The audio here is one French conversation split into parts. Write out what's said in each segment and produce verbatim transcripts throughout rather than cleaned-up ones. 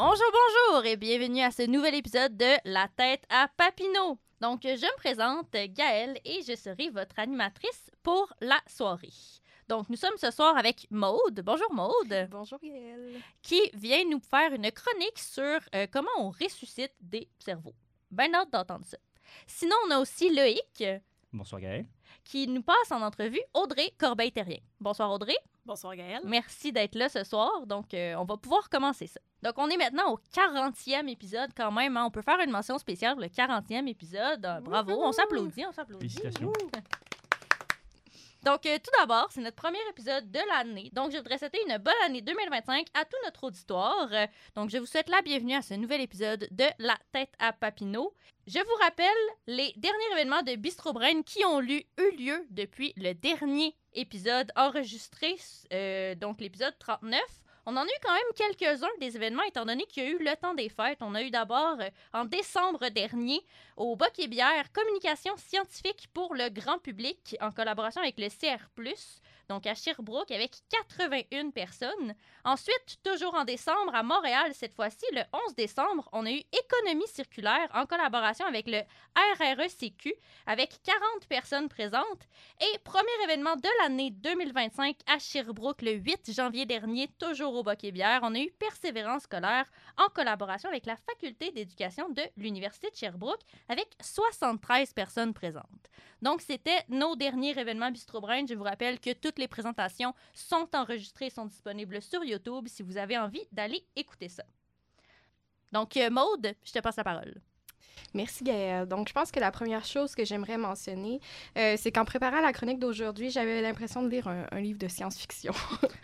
Bonjour, bonjour et bienvenue à ce nouvel épisode de La tête à Papineau. Donc, je me présente Gaëlle et je serai votre animatrice pour la soirée. Donc, nous sommes ce soir avec Maude. Bonjour Maude. Bonjour Gaëlle. Qui vient nous faire une chronique sur euh, comment on ressuscite des cerveaux. Ben hâte d'entendre ça. Sinon, on a aussi Loïc. Bonsoir Gaëlle. Qui nous passe en entrevue Audrey Corbeil-Terrien. Bonsoir Audrey. Bonsoir Gaëlle. Merci d'être là ce soir. Donc, euh, on va pouvoir commencer ça. Donc, on est maintenant au quarantième épisode quand même. Hein. On peut faire une mention spéciale pour le quarantième épisode. Euh, bravo, on s'applaudit, on s'applaudit. Félicitations. Donc, euh, tout d'abord, c'est notre premier épisode de l'année. Donc, je voudrais souhaiter une bonne année deux mille vingt-cinq à tout notre auditoire. Euh, donc, je vous souhaite la bienvenue à ce nouvel épisode de La tête à Papineau. Je vous rappelle les derniers événements de Bistro Brain qui ont eu, eu lieu depuis le dernier épisode enregistré, euh, donc l'épisode trente-neuf. On en a eu quand même quelques-uns des événements, étant donné qu'il y a eu le temps des fêtes. On a eu d'abord, euh, en décembre dernier, au Boc et Bière, communication scientifique pour le grand public, en collaboration avec le C R plus, donc à Sherbrooke, avec quatre-vingt-une personnes. Ensuite, toujours en décembre, à Montréal, cette fois-ci, le onze décembre, on a eu économie circulaire, en collaboration avec le R R E C Q, avec quarante personnes présentes. Et premier événement de l'année deux mille vingt-cinq à Sherbrooke, le huit janvier dernier, toujours au Boc et Bière, on a eu Persévérance scolaire en collaboration avec la Faculté d'éducation de l'Université de Sherbrooke avec soixante-treize personnes présentes. Donc, c'était nos derniers événements Bistro Brain. Je vous rappelle que toutes les présentations sont enregistrées et sont disponibles sur YouTube si vous avez envie d'aller écouter ça. Donc, euh, Maude, je te passe la parole. Merci Gaëlle. Donc, je pense que la première chose que j'aimerais mentionner, euh, c'est qu'en préparant la chronique d'aujourd'hui, j'avais l'impression de lire un, un livre de science-fiction.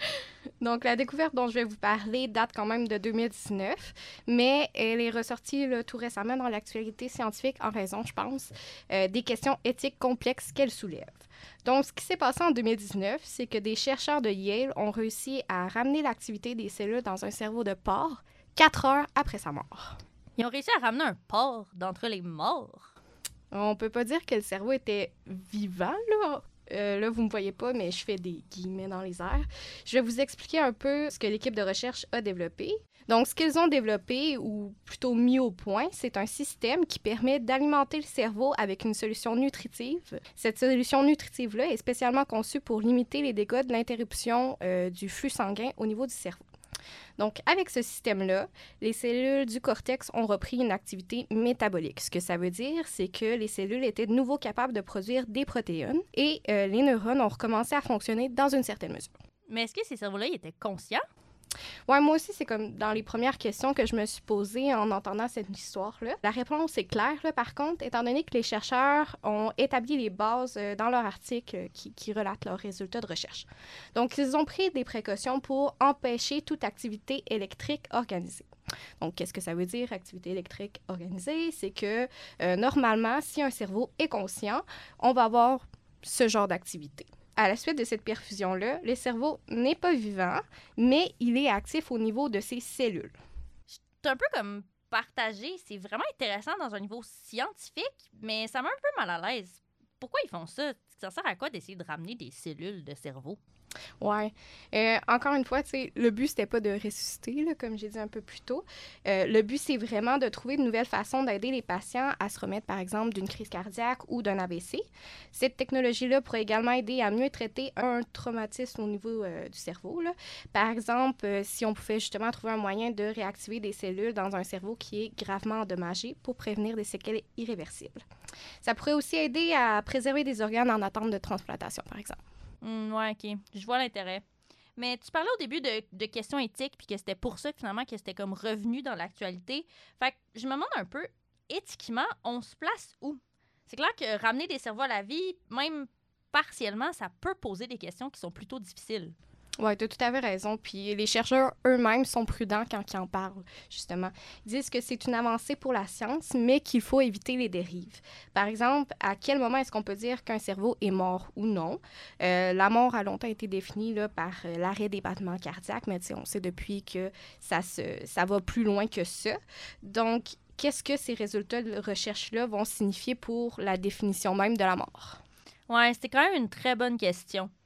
Donc, la découverte dont je vais vous parler date quand même de deux mille dix-neuf, mais elle est ressortie là, tout récemment dans l'actualité scientifique en raison, je pense, euh, des questions éthiques complexes qu'elle soulève. Donc, ce qui s'est passé en deux mille dix-neuf, c'est que des chercheurs de Yale ont réussi à ramener l'activité des cellules dans un cerveau de porc quatre heures après sa mort. Ils ont réussi à ramener un porc d'entre les morts. On peut pas dire que le cerveau était vivant, là. Euh, là, vous me voyez pas, mais je fais des guillemets dans les airs. Je vais vous expliquer un peu ce que l'équipe de recherche a développé. Donc, ce qu'ils ont développé, ou plutôt mis au point, c'est un système qui permet d'alimenter le cerveau avec une solution nutritive. Cette solution nutritive-là est spécialement conçue pour limiter les dégâts de l'interruption euh, du flux sanguin au niveau du cerveau. Donc, avec ce système-là, les cellules du cortex ont repris une activité métabolique. Ce que ça veut dire, c'est que les cellules étaient de nouveau capables de produire des protéines et euh, les neurones ont recommencé à fonctionner dans une certaine mesure. Mais est-ce que ces cerveaux-là, ils étaient conscients? Ouais, moi aussi, c'est comme dans les premières questions que je me suis posées en entendant cette histoire-là. La réponse est claire, là, par contre, étant donné que les chercheurs ont établi les bases euh, dans leur article qui, qui relate leurs résultats de recherche. Donc, ils ont pris des précautions pour empêcher toute activité électrique organisée. Donc, qu'est-ce que ça veut dire, activité électrique organisée? C'est que, euh, normalement, si un cerveau est conscient, on va avoir ce genre d'activité. À la suite de cette perfusion-là, le cerveau n'est pas vivant, mais il est actif au niveau de ses cellules. C'est un peu comme partagé. C'est vraiment intéressant dans un niveau scientifique, mais ça m'a un peu mal à l'aise. Pourquoi ils font ça? Ça sert à quoi d'essayer de ramener des cellules de cerveau? Ouais. Euh, encore une fois, tu sais, le but, c'était pas de ressusciter, là, comme j'ai dit un peu plus tôt. Euh, le but, c'est vraiment de trouver de nouvelles façons d'aider les patients à se remettre, par exemple, d'une crise cardiaque ou d'un A V C. Cette technologie-là pourrait également aider à mieux traiter un traumatisme au niveau euh, du cerveau, là. Par exemple, euh, si on pouvait justement trouver un moyen de réactiver des cellules dans un cerveau qui est gravement endommagé pour prévenir des séquelles irréversibles. Ça pourrait aussi aider à préserver des organes en attente de transplantation, par exemple. Mmh, ouais, OK. Je vois l'intérêt. Mais tu parlais au début de, de questions éthiques, puis que c'était pour ça, finalement, que c'était comme revenu dans l'actualité. Fait que je me demande un peu, éthiquement, on se place où? C'est clair que ramener des cerveaux à la vie, même partiellement, ça peut poser des questions qui sont plutôt difficiles. Oui, tu as tout à fait raison. Puis les chercheurs eux-mêmes sont prudents quand ils en parlent, justement. Ils disent que c'est une avancée pour la science, mais qu'il faut éviter les dérives. Par exemple, à quel moment est-ce qu'on peut dire qu'un cerveau est mort ou non? Euh, la mort a longtemps été définie là, par euh, l'arrêt des battements cardiaques, mais on sait depuis que ça, se, ça va plus loin que ça. Donc, qu'est-ce que ces résultats de recherche-là vont signifier pour la définition même de la mort? Ouais, c'était quand même une très bonne question.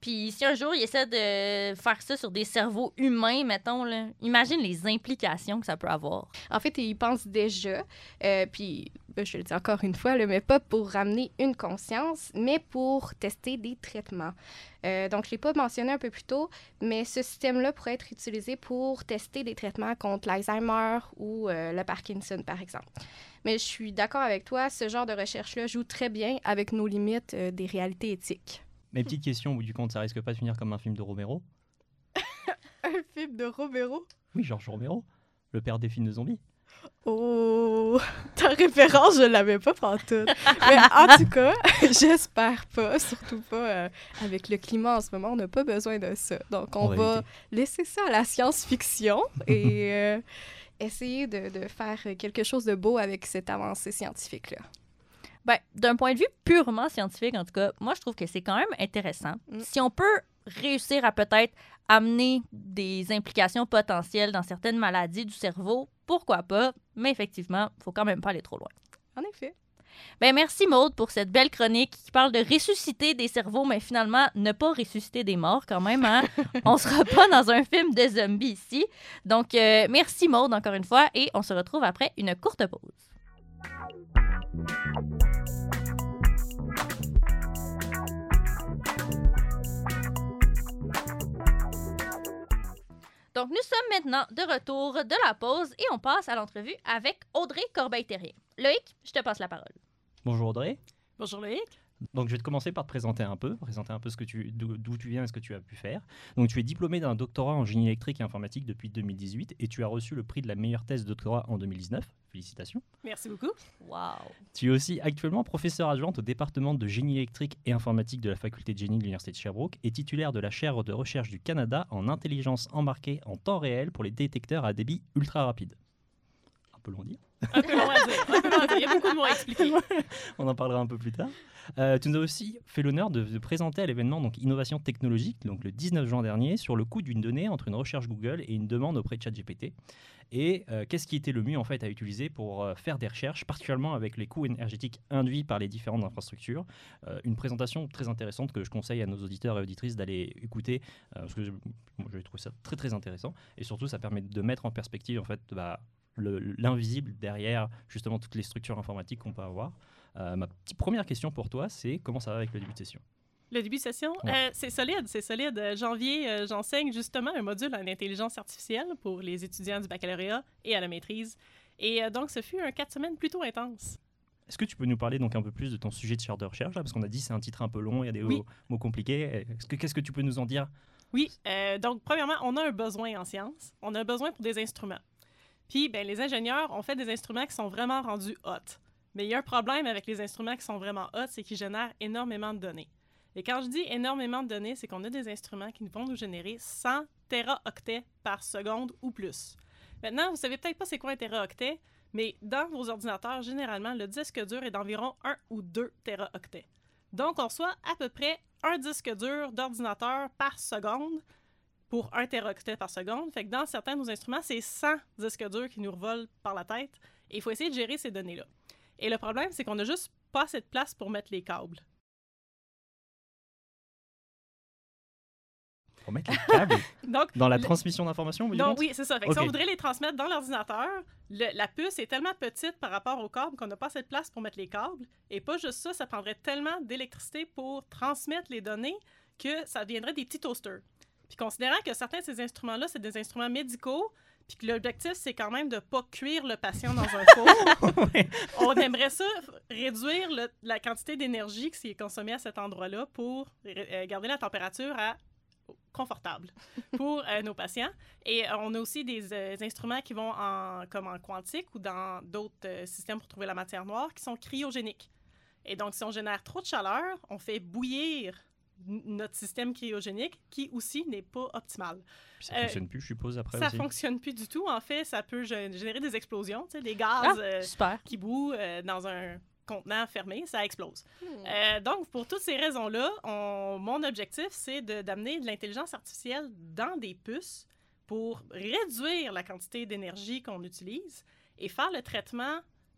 Puis si un jour, ils essaient de faire ça sur des cerveaux humains, mettons, là, imagine les implications que ça peut avoir. En fait, ils y pensent déjà, euh, puis ben, je le dis encore une fois, là, mais pas pour ramener une conscience, mais pour tester des traitements. Euh, donc, je ne l'ai pas mentionné un peu plus tôt, mais ce système-là pourrait être utilisé pour tester des traitements contre l'Alzheimer ou euh, le Parkinson, par exemple. Mais je suis d'accord avec toi, ce genre de recherche-là joue très bien avec nos limites euh, des réalités éthiques. Mes petites questions, au bout du compte, ça risque pas de finir comme un film de Romero? Un film de Romero? Oui, Georges Romero, le père des films de zombies. Oh, ta référence, je l'avais pas pantoute. Mais en tout cas, j'espère pas, surtout pas euh, avec le climat en ce moment, on n'a pas besoin de ça. Donc, on En va réalité. laisser ça à la science-fiction et euh, essayer de, de faire quelque chose de beau avec cette avancée scientifique-là. Ben, d'un point de vue purement scientifique, en tout cas, moi, je trouve que c'est quand même intéressant. Mm. Si on peut réussir à peut-être amener des implications potentielles dans certaines maladies du cerveau, pourquoi pas? Mais effectivement, il faut quand même pas aller trop loin. En effet. Ben, merci Maude pour cette belle chronique qui parle de ressusciter des cerveaux, mais finalement, ne pas ressusciter des morts quand même. Hein? On sera pas dans un film de zombies ici. Donc, euh, merci Maude encore une fois et on se retrouve après une courte pause. Donc, nous sommes maintenant de retour de la pause et on passe à l'entrevue avec Audrey Corbeil-Terrien. Loïc, je te passe la parole. Bonjour Audrey. Bonjour Loïc. Donc je vais te commencer par te présenter un peu, présenter un peu ce que tu, d'où, d'où tu viens et ce que tu as pu faire. Donc tu es diplômé d'un doctorat en génie électrique et informatique depuis deux mille dix-huit et tu as reçu le prix de la meilleure thèse de doctorat en deux mille dix-neuf. Félicitations. Merci beaucoup. Wow. Tu es aussi actuellement professeure adjointe au département de génie électrique et informatique de la faculté de génie de l'Université de Sherbrooke et titulaire de la chaire de recherche du Canada en intelligence embarquée en temps réel pour les détecteurs à débit ultra rapide. Un peu long à dire. Un peu long à dire. Un peu long à dire. Il y a beaucoup de mots à expliquer. On en parlera un peu plus tard. Euh, tu nous as aussi fait l'honneur de, de présenter à l'événement donc, Innovation technologique, donc le dix-neuf juin dernier, sur le coût d'une donnée entre une recherche Google et une demande auprès de ChatGPT. Et euh, qu'est-ce qui était le mieux en fait, à utiliser pour euh, faire des recherches, particulièrement avec les coûts énergétiques induits par les différentes infrastructures. Euh, une présentation très intéressante que je conseille à nos auditeurs et auditrices d'aller écouter, euh, parce que je, moi, je trouve ça très très intéressant. Et surtout, ça permet de mettre en perspective en fait, bah, le, l'invisible derrière justement toutes les structures informatiques qu'on peut avoir. Euh, ma petite première question pour toi, c'est comment ça va avec le début de session? Le début de session, Ouais. euh, c'est solide, c'est solide. Euh, janvier, euh, j'enseigne justement un module en intelligence artificielle pour les étudiants du baccalauréat et à la maîtrise. Et euh, donc, ce fut un quatre semaines plutôt intense. Est-ce que tu peux nous parler donc un peu plus de ton sujet de chaire de recherche là, parce qu'on a dit c'est un titre un peu long, il y a des Oui. mots, mots compliqués. Est-ce que, qu'est-ce que tu peux nous en dire? Oui, euh, donc premièrement, on a un besoin en sciences. On a un besoin pour des instruments. Puis, ben, les ingénieurs ont fait des instruments qui sont vraiment rendus hot. Mais il y a un problème avec les instruments qui sont vraiment hot, c'est qu'ils génèrent énormément de données. Et quand je dis énormément de données, c'est qu'on a des instruments qui vont nous générer cent téraoctets par seconde ou plus. Maintenant, vous savez peut-être pas c'est quoi un téraoctet, mais dans vos ordinateurs, généralement, le disque dur est d'environ un ou deux téraoctets. Donc, on reçoit à peu près un disque dur d'ordinateur par seconde pour un téraoctet par seconde. Fait que dans certains de nos instruments, c'est cent disques durs qui nous revolent par la tête. Et il faut essayer de gérer ces données-là. Et le problème, c'est qu'on n'a juste pas assez de place pour mettre les câbles. Pour mettre les câbles Donc, dans la le- transmission d'informations au bout du Donc compte? oui, c'est ça. Fait que Ok. si on voudrait les transmettre dans l'ordinateur, le- la puce est tellement petite par rapport au câble qu'on n'a pas assez de place pour mettre les câbles. Et pas juste ça, ça prendrait tellement d'électricité pour transmettre les données que ça deviendrait des petits toasters. Puis considérant que certains de ces instruments-là, c'est des instruments médicaux, puis que l'objectif, c'est quand même de ne pas cuire le patient dans un four, Ouais. on aimerait ça f- réduire le- la quantité d'énergie qui est consommée à cet endroit-là pour euh, garder la température à confortable pour euh, nos patients. Et euh, on a aussi des euh, instruments qui vont en, comme en quantique ou dans d'autres euh, systèmes pour trouver la matière noire qui sont cryogéniques. Et donc, si on génère trop de chaleur, on fait bouillir n- notre système cryogénique qui aussi n'est pas optimal. Puis ça Euh, fonctionne plus, je suppose, après Ça aussi. fonctionne plus du tout. En fait, ça peut gé- générer des explosions, tu sais, des gaz Ah, euh, super. qui bouent euh, dans un contenant fermé, ça explose. Hmm. Euh, donc, pour toutes ces raisons-là, on- mon objectif, c'est de- d'amener de l'intelligence artificielle dans des puces pour réduire la quantité d'énergie qu'on utilise et faire le traitement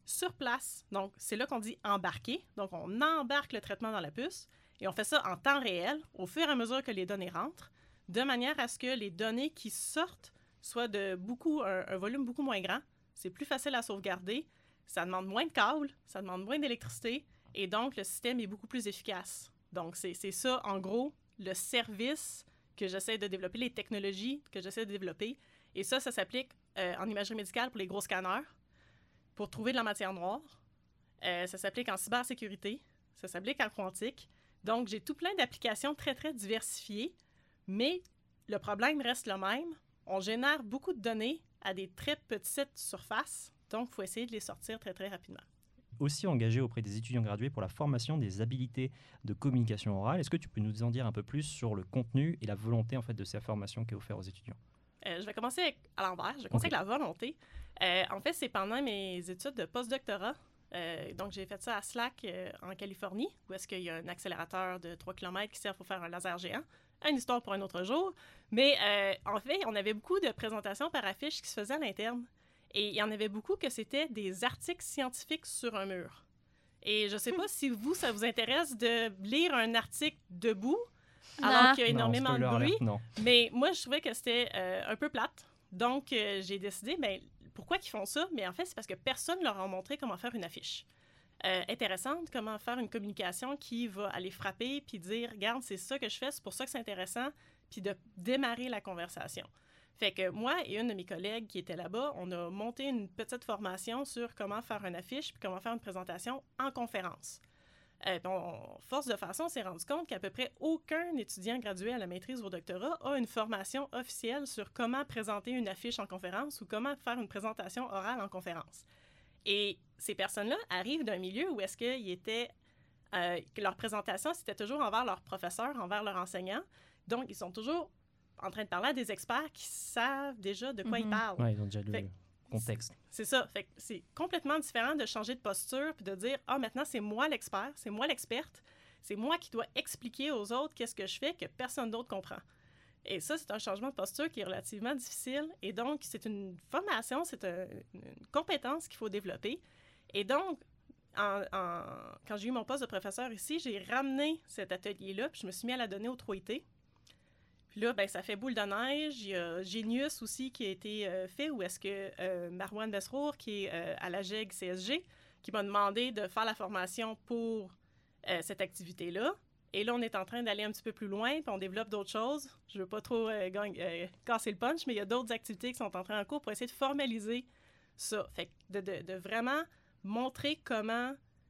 sur place. Donc, c'est là qu'on dit embarquer. Donc, on embarque le traitement dans la puce et on fait ça en temps réel, au fur et à mesure que les données rentrent, de manière à ce que les données qui sortent soient de beaucoup, un, un volume beaucoup moins grand. C'est plus facile à sauvegarder. Ça demande moins de câbles, ça demande moins d'électricité et donc le système est beaucoup plus efficace. Donc, c'est, c'est ça, en gros, le service que j'essaie de développer, les technologies que j'essaie de développer. Et ça, ça s'applique euh, en imagerie médicale pour les gros scanners, pour trouver de la matière noire. Euh, ça s'applique en cybersécurité, ça s'applique en quantique. Donc, j'ai tout plein d'applications très, très diversifiées, mais le problème reste le même. On génère beaucoup de données à des très petites surfaces, donc il faut essayer de les sortir très, très rapidement. Aussi engagé auprès des étudiants gradués pour la formation des habiletés de communication orale. Est-ce que tu peux nous en dire un peu plus sur le contenu et la volonté en fait, de cette formation qui est offerte aux étudiants? Euh, je vais commencer avec, à l'envers. Je vais commencer okay. avec la volonté. Euh, en fait, c'est pendant mes études de postdoctorat. Euh, donc, j'ai fait ça à SLAC euh, en Californie, où est-ce qu'il y a un accélérateur de trois kilomètres qui sert pour faire un laser géant. Une histoire pour un autre jour. Mais euh, en fait, on avait beaucoup de présentations par affiche qui se faisaient à l'interne. Et il y en avait beaucoup que c'était des articles scientifiques sur un mur. Et je ne sais pas si vous, ça vous intéresse de lire un article debout, non. alors qu'il y a énormément non, de bruit. Alert, non. Mais moi, je trouvais que c'était euh, un peu plate. Donc, euh, j'ai décidé, bien, pourquoi ils font ça? Mais en fait, c'est parce que personne ne leur a montré comment faire une affiche. Euh, intéressante, comment faire une communication qui va aller frapper puis dire, regarde, c'est ça que je fais, c'est pour ça que c'est intéressant, puis de démarrer la conversation. Fait que moi et une de mes collègues qui était là-bas, on a monté une petite formation sur comment faire une affiche puis comment faire une présentation en conférence. Euh, on, force de façon, on s'est rendu compte qu'à peu près aucun étudiant gradué à la maîtrise ou au doctorat a une formation officielle sur comment présenter une affiche en conférence ou comment faire une présentation orale en conférence. Et ces personnes-là arrivent d'un milieu où est-ce qu'ils étaient, euh, que leur présentation, c'était toujours envers leurs professeurs, envers leurs enseignants. Donc, ils sont toujours en train de parler à des experts qui savent déjà de quoi mm-hmm. ils parlent. Oui, ils ont déjà le fait, contexte. C'est ça. Fait que c'est complètement différent de changer de posture puis de dire « Ah, maintenant, c'est moi l'expert, c'est moi l'experte, c'est moi qui dois expliquer aux autres qu'est-ce que je fais que personne d'autre comprend. » Et ça, c'est un changement de posture qui est relativement difficile. Et donc, c'est une formation, c'est un, une compétence qu'il faut développer. Et donc, en, en, quand j'ai eu mon poste de professeur ici, j'ai ramené cet atelier-là puis je me suis mis à la donner au trois I T. Puis là, ben, ça fait boule de neige. Il y a Genius aussi qui a été euh, fait, où est-ce que euh, Marouane Besrour, qui est euh, à la G E G C S G, qui m'a demandé de faire la formation pour euh, cette activité-là. Et là, on est en train d'aller un petit peu plus loin, puis on développe d'autres choses. Je ne veux pas trop euh, gang, euh, casser le punch, mais il y a d'autres activités qui sont en train en cours pour essayer de formaliser ça. Fait que de, de, de vraiment montrer comment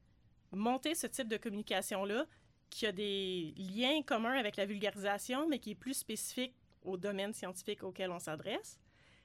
monter ce type de communication-là, qui a des liens communs avec la vulgarisation, mais qui est plus spécifique au domaine scientifique auquel on s'adresse.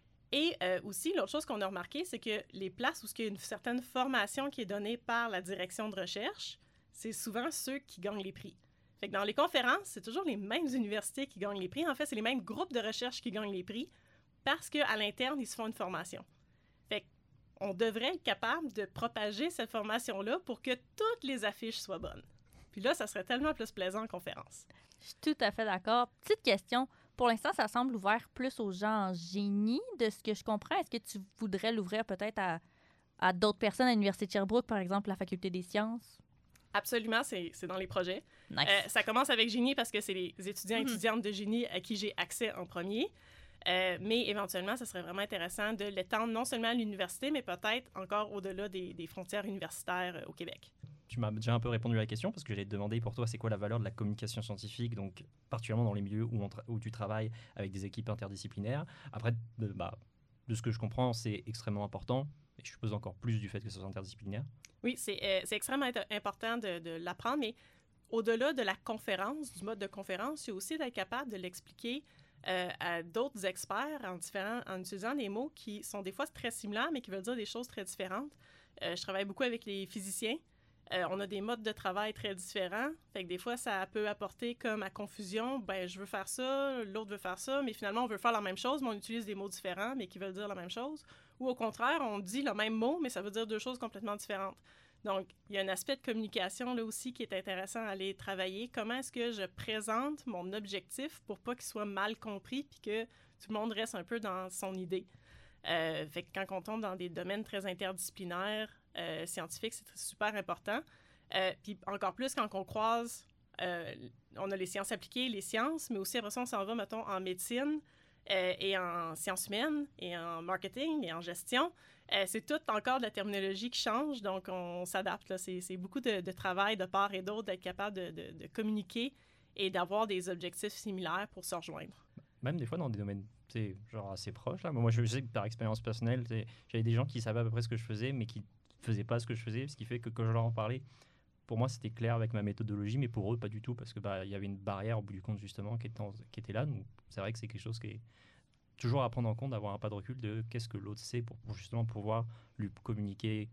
Et euh, aussi, l'autre chose qu'on a remarqué, c'est que les places où il y a une certaine formation qui est donnée par la direction de recherche, c'est souvent ceux qui gagnent les prix. Fait que dans les conférences, c'est toujours les mêmes universités qui gagnent les prix. En fait, c'est les mêmes groupes de recherche qui gagnent les prix parce qu'à l'interne, ils se font une formation. Fait qu'on devrait être capable de propager cette formation-là pour que toutes les affiches soient bonnes. Puis là, ça serait tellement plus plaisant en conférence. Je suis tout à fait d'accord. Petite question. Pour l'instant, ça semble ouvert plus aux gens en génie, de ce que je comprends. Est-ce que tu voudrais l'ouvrir peut-être à, à d'autres personnes à l'Université de Sherbrooke, par exemple, la Faculté des sciences? Absolument, c'est, c'est dans les projets. Nice. Euh, ça commence avec génie parce que c'est les étudiants et mm-hmm. étudiantes de génie à qui j'ai accès en premier. Euh, mais éventuellement, ça serait vraiment intéressant de l'étendre non seulement à l'université, mais peut-être encore au-delà des, des frontières universitaires euh, au Québec. Tu m'as déjà un peu répondu à la question parce que j'allais te demander pour toi, c'est quoi la valeur de la communication scientifique, donc particulièrement dans les milieux où, on tra- où tu travailles avec des équipes interdisciplinaires. Après, de, bah, de ce que je comprends, c'est extrêmement important. Et je suppose encore plus du fait que ce soit interdisciplinaire. Oui, c'est, euh, c'est extrêmement int- important de, de l'apprendre, mais au-delà de la conférence, du mode de conférence, c'est aussi d'être capable de l'expliquer euh, à d'autres experts en, différents, en utilisant des mots qui sont des fois très similaires, mais qui veulent dire des choses très différentes. Euh, je travaille beaucoup avec les physiciens. Euh, on a des modes de travail très différents. Fait que des fois, ça peut apporter comme à confusion. Ben, je veux faire ça, l'autre veut faire ça, mais finalement, on veut faire la même chose, mais on utilise des mots différents, mais qui veulent dire la même chose. Ou au contraire, on dit le même mot, mais ça veut dire deux choses complètement différentes. Donc, il y a un aspect de communication là aussi qui est intéressant à aller travailler. Comment est-ce que je présente mon objectif pour pas qu'il soit mal compris puis que tout le monde reste un peu dans son idée? Euh, fait que quand on tombe dans des domaines très interdisciplinaires, euh, scientifique, c'est super important. Euh, puis encore plus quand on croise, euh, on a les sciences appliquées, les sciences, mais aussi après ça, on s'en va, mettons, en médecine euh, et en sciences humaines et en marketing et en gestion. Euh, c'est tout encore de la terminologie qui change, donc on s'adapte. Là. C'est, c'est beaucoup de, de travail de part et d'autre d'être capable de, de, de communiquer et d'avoir des objectifs similaires pour se rejoindre. Même des fois dans des domaines genre assez proches. Là. Moi, je sais que par expérience personnelle, j'avais des gens qui savaient à peu près ce que je faisais, mais qui ne faisaient pas ce que je faisais, ce qui fait que quand je leur en parlais, pour moi, c'était clair avec ma méthodologie, mais pour eux, pas du tout, parce que bah, y avait une barrière au bout du compte, justement, qui était, en, qui était là. Donc, c'est vrai que c'est quelque chose qui est toujours à prendre en compte, d'avoir un pas de recul de qu'est-ce que l'autre sait pour, pour justement pouvoir lui communiquer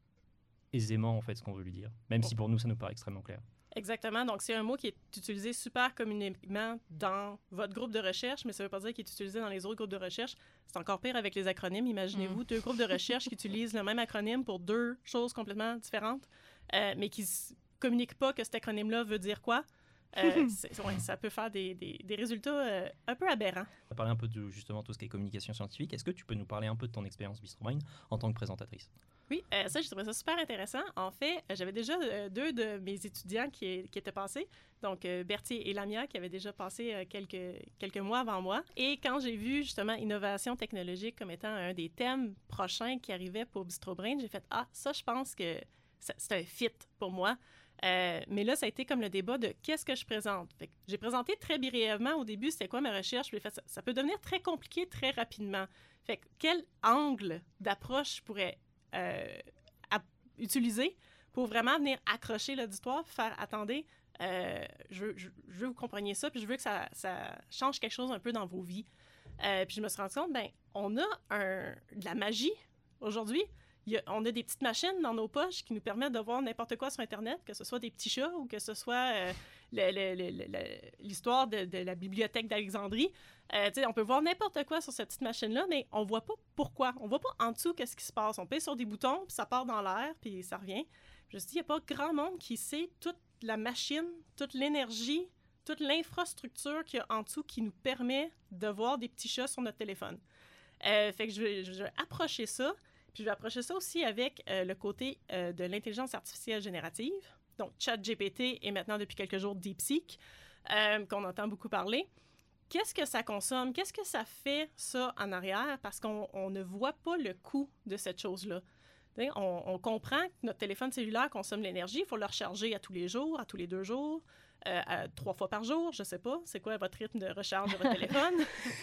aisément, en fait, ce qu'on veut lui dire, même bon. si pour nous, ça nous paraît extrêmement clair. Exactement. Donc, c'est un mot qui est utilisé super communément dans votre groupe de recherche, mais ça ne veut pas dire qu'il est utilisé dans les autres groupes de recherche. C'est encore pire avec les acronymes. Imaginez-vous mmh. deux groupes de recherche qui utilisent le même acronyme pour deux choses complètement différentes, euh, mais qui ne communiquent pas que cet acronyme-là veut dire quoi. Euh, c'est, ouais, ça peut faire des, des, des résultats euh, un peu aberrants. On va parler un peu de justement tout ce qui est communication scientifique. Est-ce que tu peux nous parler un peu de ton expérience Bistrobrain en tant que présentatrice? Oui, euh, ça, j'ai trouvé ça super intéressant. En fait, j'avais déjà euh, deux de mes étudiants qui, qui étaient passés, donc euh, Berthier et Lamia, qui avaient déjà passé euh, quelques, quelques mois avant moi. Et quand j'ai vu justement innovation technologique comme étant un des thèmes prochains qui arrivait pour Bistrobrain, j'ai fait « Ah, ça, je pense que ça, c'est un fit pour moi ». Euh, mais là, ça a été comme le débat de qu'est-ce que je présente. Fait que j'ai présenté très brièvement au début c'était quoi ma recherche, puis j'ai fait ça, ça peut devenir très compliqué très rapidement. Fait que quel angle d'approche je pourrais euh, à, utiliser pour vraiment venir accrocher l'auditoire, faire attendez, euh, je, je, je veux que vous compreniez ça, puis je veux que ça, ça change quelque chose un peu dans vos vies. Euh, puis je me suis rendu compte, ben on a un, de la magie aujourd'hui. Il y a, on a des petites machines dans nos poches qui nous permettent de voir n'importe quoi sur Internet, que ce soit des petits chats ou que ce soit euh, le, le, le, le, l'histoire de, de la bibliothèque d'Alexandrie. Euh, on peut voir n'importe quoi sur cette petite machine-là, mais on ne voit pas pourquoi. On ne voit pas en dessous qu'est-ce qui se passe. On pèse sur des boutons, puis ça part dans l'air, puis ça revient. Je me suis dit, il n'y a pas grand monde qui sait toute la machine, toute l'énergie, toute l'infrastructure qu'il y a en dessous qui nous permet de voir des petits chats sur notre téléphone. Euh, fait que je vais, je vais approcher ça. Puis je vais approcher ça aussi avec euh, le côté euh, de l'intelligence artificielle générative. Donc, ChatGPT et maintenant, depuis quelques jours, DeepSeek, euh, qu'on entend beaucoup parler. Qu'est-ce que ça consomme? Qu'est-ce que ça fait, ça, en arrière? Parce qu'on on ne voit pas le coût de cette chose-là. On, on comprend que notre téléphone cellulaire consomme de l'énergie. Il faut le recharger à tous les jours, à tous les deux jours, euh, à trois fois par jour. Je ne sais pas. C'est quoi votre rythme de recharge de votre téléphone?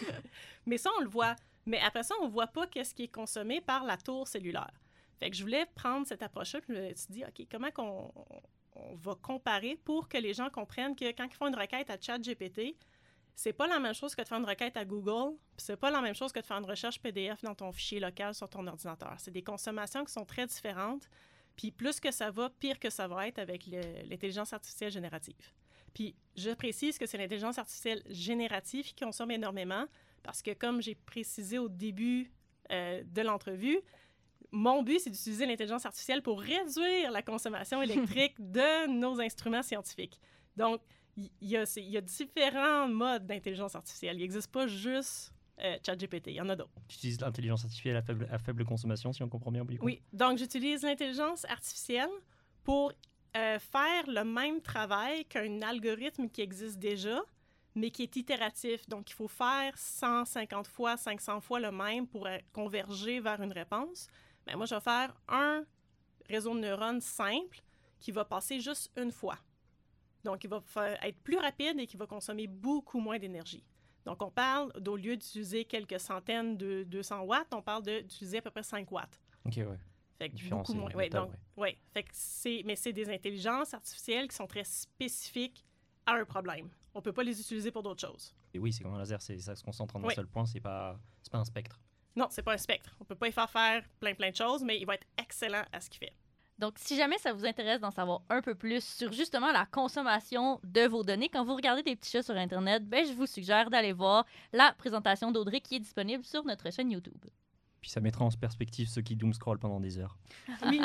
Mais ça, on le voit. Mais après ça, on ne voit pas qu'est-ce qui est consommé par la tour cellulaire. Fait que je voulais prendre cette approche-là, puis je me suis dit, OK, comment qu'on, on va comparer pour que les gens comprennent que quand ils font une requête à ChatGPT, c'est pas la même chose que de faire une requête à Google, puis c'est pas la même chose que de faire une recherche P D F dans ton fichier local sur ton ordinateur. C'est des consommations qui sont très différentes, puis plus que ça va, pire que ça va être avec le, l'intelligence artificielle générative. Puis je précise que c'est l'intelligence artificielle générative qui consomme énormément, parce que comme j'ai précisé au début euh, de l'entrevue, mon but, c'est d'utiliser l'intelligence artificielle pour réduire la consommation électrique de nos instruments scientifiques. Donc, il y, y, y a différents modes d'intelligence artificielle. Il n'existe pas juste euh, ChatGPT, il y en a d'autres. Tu utilises l'intelligence artificielle à faible, à faible consommation, si on comprend bien. Oui, donc j'utilise l'intelligence artificielle pour euh, faire le même travail qu'un algorithme qui existe déjà, mais qui est itératif. Donc, il faut faire cent cinquante fois, cinq cents fois le même pour euh, converger vers une réponse. Bien, moi, je vais faire un réseau de neurones simple qui va passer juste une fois. Donc, il va faire, être plus rapide et qui va consommer beaucoup moins d'énergie. Donc, on parle, au lieu d'utiliser quelques centaines de deux cents watts, on parle de, d'utiliser à peu près cinq watts. OK, ouais. Fait que beaucoup moins. Ouais, donc, ouais. ouais. Fait que c'est, mais c'est des intelligences artificielles qui sont très spécifiques à un problème. On ne peut pas les utiliser pour d'autres choses. Et oui, c'est comme un laser, c'est, ça se concentre en un oui. seul point, c'est pas, c'est pas un spectre. Non, c'est pas un spectre. On ne peut pas y faire faire plein, plein de choses, mais il va être excellent à ce qu'il fait. Donc, si jamais ça vous intéresse d'en savoir un peu plus sur justement la consommation de vos données, quand vous regardez des petits chats sur Internet, ben, je vous suggère d'aller voir la présentation d'Audrey qui est disponible sur notre chaîne YouTube. Puis ça mettra en perspective ceux qui doom scroll pendant des heures. Oui.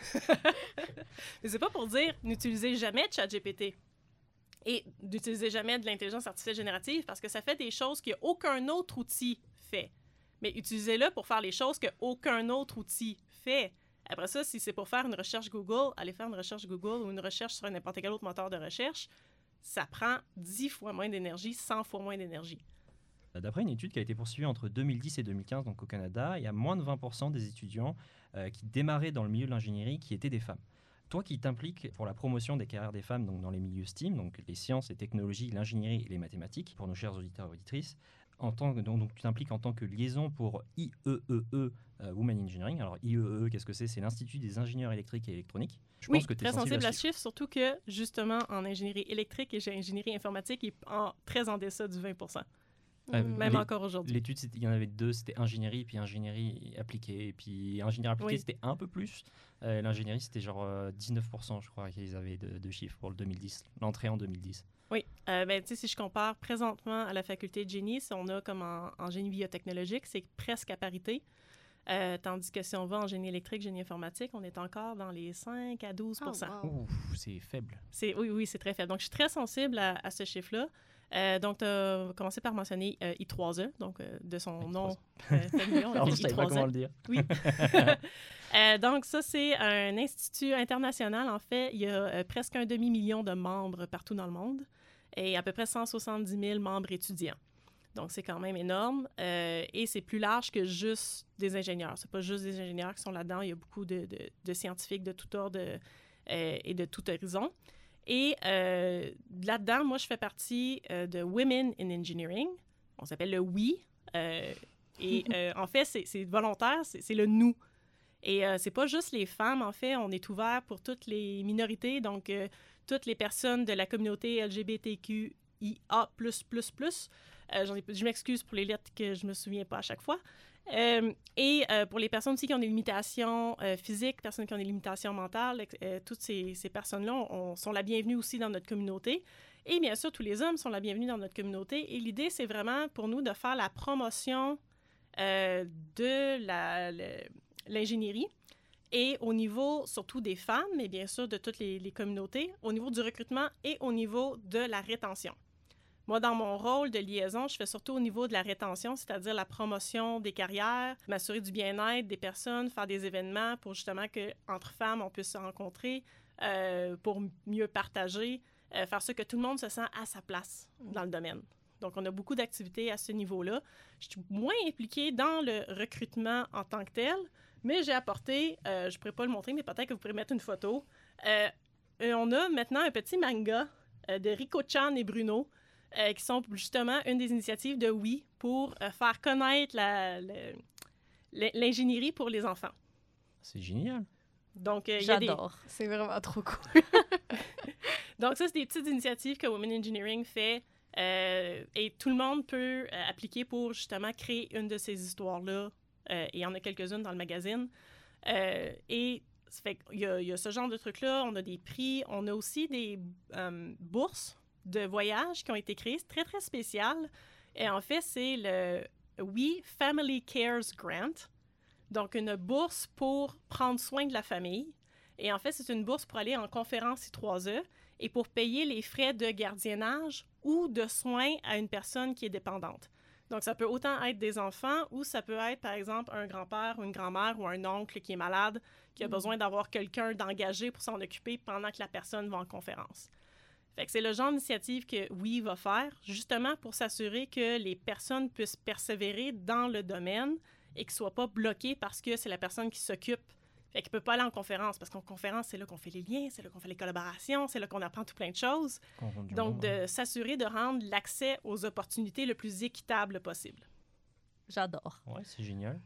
Mais c'est pas pour dire n'utilisez jamais ChatGPT. Et d'utiliser jamais de l'intelligence artificielle générative parce que ça fait des choses qu'aucun autre outil fait. Mais utilisez-le pour faire les choses qu'aucun autre outil fait. Après ça, si c'est pour faire une recherche Google, aller faire une recherche Google ou une recherche sur n'importe quel autre moteur de recherche, ça prend dix fois moins d'énergie, cent fois moins d'énergie. D'après une étude qui a été poursuivie entre deux mille dix et deux mille quinze donc au Canada, il y a moins de vingt pour cent des étudiants euh, qui démarraient dans le milieu de l'ingénierie qui étaient des femmes. Toi qui t'impliques pour la promotion des carrières des femmes donc dans les milieux STEAM, donc les sciences, les technologies, l'ingénierie et les mathématiques, pour nos chers auditeurs et auditrices, en tant que, donc, donc tu t'impliques en tant que liaison pour I E E E euh, Women Engineering. Alors I E E E, qu'est-ce que c'est? C'est l'Institut des ingénieurs électriques et électroniques. Je oui, pense que tu es très sensible à ce ce chiffre, surtout que justement en ingénierie électrique et ingénierie informatique, il est en, très en deçà du vingt pour cent. Euh, Même les- encore aujourd'hui. L'étude, c'était- il y en avait deux, c'était ingénierie, puis ingénierie appliquée. Et puis ingénierie appliquée, Oui. c'était un peu plus. Euh, l'ingénierie, c'était genre euh, dix-neuf pour cent, je crois, qu'ils avaient de, de chiffres pour le deux mille dix, l'entrée en deux mille dix. Oui, euh, ben, tu sais, si je compare présentement à la faculté de génie, si on a comme en, en génie biotechnologique, c'est presque à parité. Euh, tandis que si on va en génie électrique, génie informatique, on est encore dans les cinq à douze pour cent. Oh, wow. Ouh, c'est faible. C'est, oui, oui, c'est très faible. Donc, je suis très sensible à, à ce chiffre-là. Euh, donc, tu as commencé par mentionner euh, I trois E, donc euh, de son I nom trois E. euh, familier, on Alors, je l'appelle savais pas I trois E. comment le dire. Oui. Euh, donc, ça, c'est un institut international. En fait, il y a euh, presque un demi-million de membres partout dans le monde et à peu près cent soixante-dix mille membres étudiants. Donc, c'est quand même énorme. Euh, et c'est plus large que juste des ingénieurs. C'est pas juste des ingénieurs qui sont là-dedans. Il y a beaucoup de, de, de scientifiques de tout ordre euh, et de tout horizon. Et euh, là-dedans, moi, je fais partie euh, de Women in Engineering. On s'appelle le W I. Euh, et euh, en fait, c'est, c'est volontaire, c'est, c'est le nous. Et euh, c'est pas juste les femmes, en fait. On est ouvert pour toutes les minorités, donc euh, toutes les personnes de la communauté L G B T Q I A plus, plus, plus. Euh, j'en ai, je m'excuse pour les lettres que je me souviens pas à chaque fois. Euh, et euh, pour les personnes aussi qui ont des limitations euh, physiques, personnes qui ont des limitations mentales, euh, toutes ces, ces personnes-là on, on, sont la bienvenue aussi dans notre communauté. Et bien sûr, tous les hommes sont la bienvenue dans notre communauté. Et l'idée, c'est vraiment pour nous de faire la promotion euh, de la, le, l'ingénierie et au niveau surtout des femmes, mais bien sûr de toutes les, les communautés, au niveau du recrutement et au niveau de la rétention. Moi, dans mon rôle de liaison, je fais surtout au niveau de la rétention, c'est-à-dire la promotion des carrières, m'assurer du bien-être des personnes, faire des événements pour justement qu'entre femmes, on puisse se rencontrer, euh, pour mieux partager, euh, faire ça que tout le monde se sent à sa place dans le domaine. Donc, on a beaucoup d'activités à ce niveau-là. Je suis moins impliquée dans le recrutement en tant que tel, mais j'ai apporté, euh, je ne pourrais pas le montrer, mais peut-être que vous pourrez mettre une photo. Euh, on a maintenant un petit manga euh, de Rico-chan et Bruno, Euh, qui sont justement une des initiatives de W I pour euh, faire connaître la, la, l'ingénierie pour les enfants. C'est génial. Donc, euh, il y a des... J'adore. C'est vraiment trop cool. Donc, ça, c'est des petites initiatives que Women Engineering fait euh, et tout le monde peut euh, appliquer pour justement créer une de ces histoires-là. Euh, et il y en a quelques-unes dans le magazine. Euh, et ça fait qu'il y a, il y a ce genre de trucs-là. On a des prix. On a aussi des euh, bourses de voyages qui ont été créés. C'est très, très spécial. Et en fait, c'est le W I Family Cares Grant. Donc, une bourse pour prendre soin de la famille. Et en fait, c'est une bourse pour aller en conférence I trois E et pour payer les frais de gardiennage ou de soins à une personne qui est dépendante. Donc, ça peut autant être des enfants ou ça peut être, par exemple, un grand-père ou une grand-mère ou un oncle qui est malade, qui a mmh. besoin d'avoir quelqu'un d'engagé pour s'en occuper pendant que la personne va en conférence. Fait que c'est le genre d'initiative que W I va faire, justement pour s'assurer que les personnes puissent persévérer dans le domaine et qu'ils ne soient pas bloqués parce que c'est la personne qui s'occupe. Fait qu'il ne peut pas aller en conférence, parce qu'en conférence, c'est là qu'on fait les liens, c'est là qu'on fait les collaborations, c'est là qu'on apprend tout plein de choses. Donc, de hein. s'assurer de rendre l'accès aux opportunités le plus équitable possible. J'adore. Ouais, c'est génial.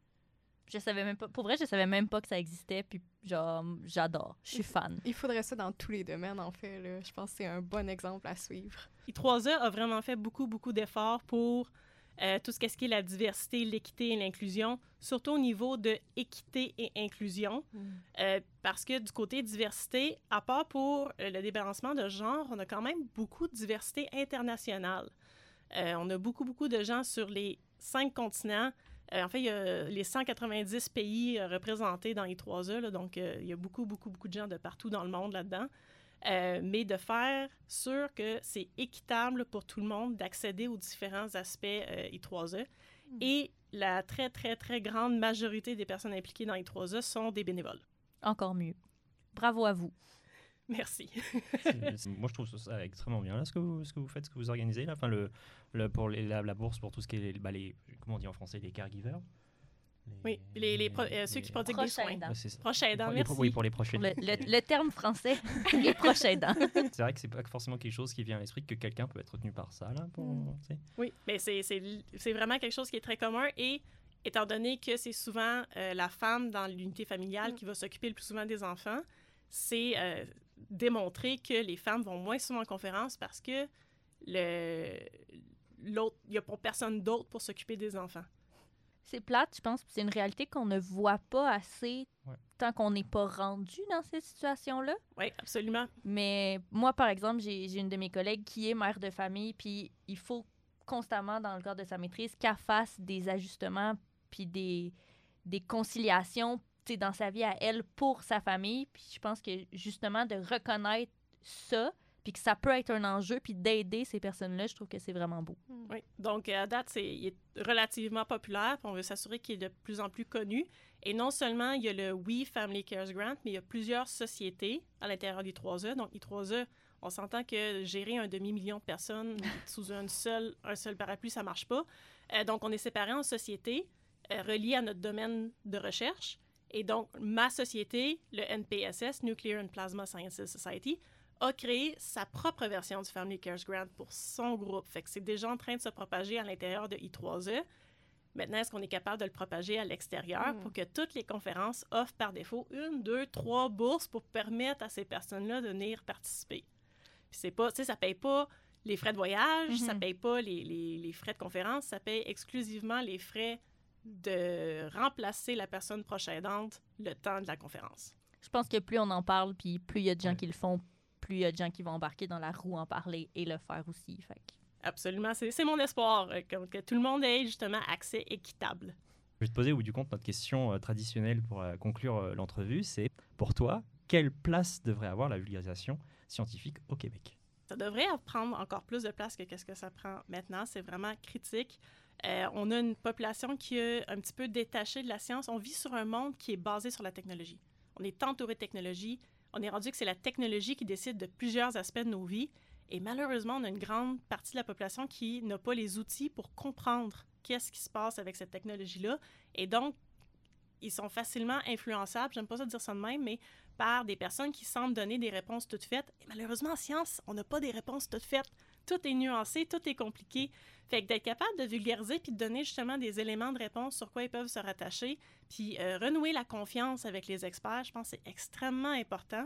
Je savais même pas, pour vrai, je savais même pas que ça existait, puis genre, j'adore. Je suis fan. Il faudrait ça dans tous les domaines, en fait. Là. Je pense que c'est un bon exemple à suivre. I trois E a vraiment fait beaucoup, beaucoup d'efforts pour euh, tout ce qui est la diversité, l'équité et l'inclusion, surtout au niveau de équité et inclusion. Mm. Euh, parce que du côté diversité, à part pour euh, le débalancement de genre, on a quand même beaucoup de diversité internationale. Euh, on a beaucoup, beaucoup de gens sur les cinq continents. Euh, en fait, il y a les cent quatre-vingt-dix pays euh, représentés dans I trois E, là, donc euh, il y a beaucoup, beaucoup, beaucoup de gens de partout dans le monde là-dedans. Euh, mais de faire sûr que c'est équitable pour tout le monde d'accéder aux différents aspects euh, I trois E. Mm. Et la très, très, très grande majorité des personnes impliquées dans I trois A sont des bénévoles. Encore mieux. Bravo à vous. Merci. C'est- c'est- moi, je trouve ça extrêmement bien, là, ce que vous, ce que vous faites, ce que vous organisez. Là. Enfin, le, le, pour les, la, la bourse, pour tout ce qui est, bah, les, comment on dit en français, les caregivers. Oui, les, les pro- euh, ceux qui prodiguent des Proches soins. aidants. Ouais, c'est ça. Proches aidants, Les- merci. Oui, pour les prochaines. Le, le, le terme français est proche aidant. C'est vrai que c'est pas forcément quelque chose qui vient à l'esprit que quelqu'un peut être retenu par ça. Là, pour, Mm. tu sais. Oui, mais c'est, c'est, c'est vraiment quelque chose qui est très commun et étant donné que c'est souvent euh, la femme dans l'unité familiale Mm. qui va s'occuper le plus souvent des enfants, c'est euh, démontrer que les femmes vont moins souvent en conférence parce que le, l'autre, il n'y a pas personne d'autre pour s'occuper des enfants. C'est plate, je pense, puis c'est une réalité qu'on ne voit pas assez Ouais. tant qu'on n'est pas rendu dans cette situation-là. Oui, absolument. Mais moi, par exemple, j'ai j'ai une de mes collègues qui est mère de famille, puis il faut constamment, dans le cadre de sa maîtrise, qu'elle fasse des ajustements puis des, des conciliations, tu sais, dans sa vie à elle pour sa famille. Puis je pense que, justement, de reconnaître ça, puis que ça peut être un enjeu, puis d'aider ces personnes-là, je trouve que c'est vraiment beau. Oui. Donc, à date, c'est, il est relativement populaire, puis on veut s'assurer qu'il est de plus en plus connu. Et non seulement il y a le We Family Cares Grant, mais il y a plusieurs sociétés à l'intérieur d'I trois A. Donc, I trois A, on s'entend que gérer un demi-million de personnes sous un seul, un seul parapluie, ça ne marche pas. Euh, donc, on est séparés en sociétés euh, reliées à notre domaine de recherche. Et donc, ma société, le N P S S, Nuclear and Plasma Sciences Society, a créé sa propre version du Family Cares Grant pour son groupe. Fait que c'est déjà en train de se propager à l'intérieur de I trois A. Maintenant, est-ce qu'on est capable de le propager à l'extérieur Mm. pour que toutes les conférences offrent par défaut une, deux, trois bourses pour permettre à ces personnes-là de venir participer? Puis c'est pas, tu sais, ça paye pas les frais de voyage, Mm-hmm. ça paye pas les, les, les frais de conférence, ça paye exclusivement les frais de remplacer la personne proche aidante le temps de la conférence. Je pense que plus on en parle, puis plus il y a de gens Ouais. qui le font, plus il y a de gens qui vont embarquer dans la roue, en parler et le faire aussi. Fait que- Absolument, c'est, c'est mon espoir, euh, que, que tout le monde ait justement accès équitable. Je vais te poser au bout du compte notre question euh, traditionnelle pour euh, conclure euh, l'entrevue, c'est pour toi, quelle place devrait avoir la vulgarisation scientifique au Québec? Ça devrait prendre encore plus de place que qu'est-ce que ça prend maintenant. C'est vraiment critique. Euh, on a une population qui est un petit peu détachée de la science. On vit sur un monde qui est basé sur la technologie. On est entouré de technologie. On est rendu que c'est la technologie qui décide de plusieurs aspects de nos vies. Et malheureusement, on a une grande partie de la population qui n'a pas les outils pour comprendre qu'est-ce qui se passe avec cette technologie-là. Et donc, ils sont facilement influençables, j'aime pas ça dire ça de même, mais par des personnes qui semblent donner des réponses toutes faites. Et malheureusement, en science, on n'a pas des réponses toutes faites. Tout est nuancé, tout est compliqué. Fait que d'être capable de vulgariser puis de donner justement des éléments de réponse sur quoi ils peuvent se rattacher, puis euh, renouer la confiance avec les experts, je pense que c'est extrêmement important.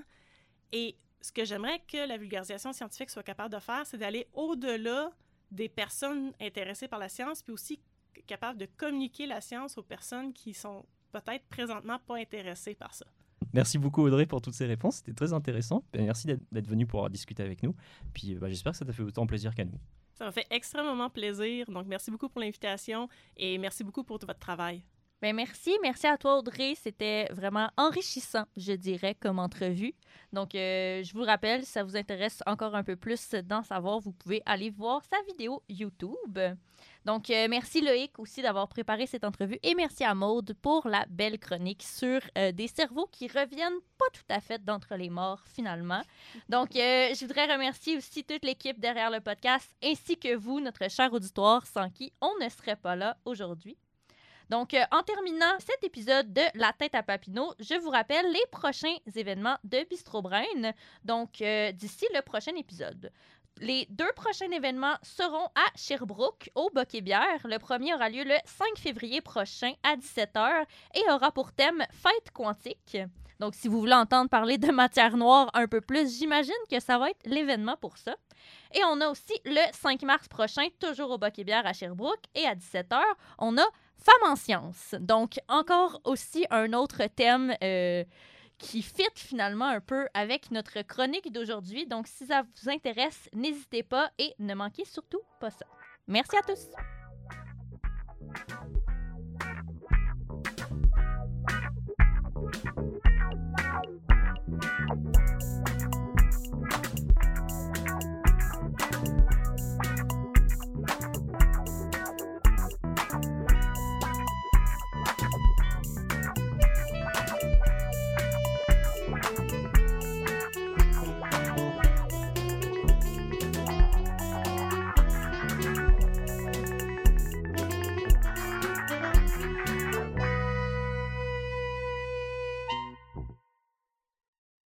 Et ce que j'aimerais que la vulgarisation scientifique soit capable de faire, c'est d'aller au-delà des personnes intéressées par la science, puis aussi capable de communiquer la science aux personnes qui sont peut-être présentement pas intéressées par ça. Merci beaucoup Audrey pour toutes ces réponses, c'était très intéressant. Ben, merci d'être, d'être venue pour discuter avec nous. Puis ben, j'espère que ça t'a fait autant plaisir qu'à nous. Ça m'a fait extrêmement plaisir. Donc, merci beaucoup pour l'invitation et merci beaucoup pour tout votre travail. Ben merci, merci à toi Audrey, c'était vraiment enrichissant, je dirais, comme entrevue. Donc, euh, je vous rappelle, si ça vous intéresse encore un peu plus d'en savoir, vous pouvez aller voir sa vidéo YouTube. Donc, euh, merci Loïc aussi d'avoir préparé cette entrevue et merci à Maude pour la belle chronique sur euh, des cerveaux qui reviennent pas tout à fait d'entre les morts finalement. Donc, euh, je voudrais remercier aussi toute l'équipe derrière le podcast ainsi que vous, notre cher auditoire, sans qui on ne serait pas là aujourd'hui. Donc, euh, en terminant cet épisode de La tête à Papineau, je vous rappelle les prochains événements de Bistro Brain, donc euh, d'ici le prochain épisode. Les deux prochains événements seront à Sherbrooke, au Boc-et-Bière. Le premier aura lieu le cinq février prochain à dix-sept heures et aura pour thème Fête quantique. Donc, si vous voulez entendre parler de matière noire un peu plus, j'imagine que ça va être l'événement pour ça. Et on a aussi le cinq mars prochain, toujours au Boc-et-Bière à Sherbrooke, et à dix-sept heures, on a Femmes en sciences. Donc, encore aussi un autre thème euh, qui fit finalement un peu avec notre chronique d'aujourd'hui. Donc, si ça vous intéresse, n'hésitez pas et ne manquez surtout pas ça. Merci à tous!